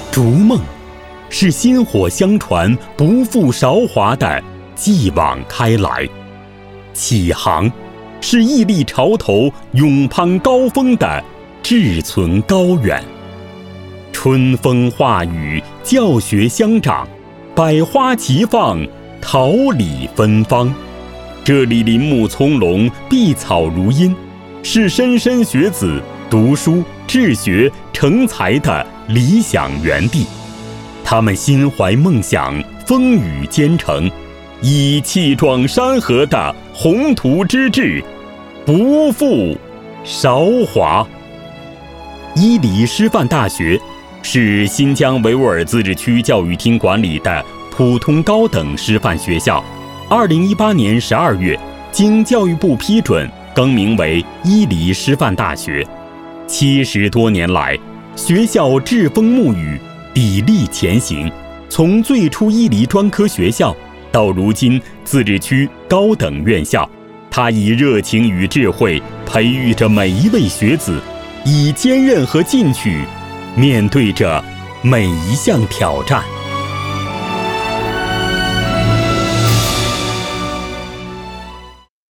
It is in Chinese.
逐梦是薪火相传、不负韶华的继往开来；启航是屹立潮头、勇攀高峰的志存高远。春风化雨，教学相长，百花齐放，桃李芬芳。这里林木葱茏，碧草如茵，是莘莘学子读书、治学、成才的理想园地。他们心怀梦想，风雨兼程，以气壮山河的宏图之志，不负韶华。伊犁师范大学是新疆维吾尔自治区教育厅管理的普通高等师范学校，2018年12月经教育部批准更名为伊犁师范大学。70多年来，学校栉风沐雨，砥砺前行，从最初伊犁专科学校到如今自治区高等院校，它以热情与智慧培育着每一位学子，以坚韧和进取面对着每一项挑战。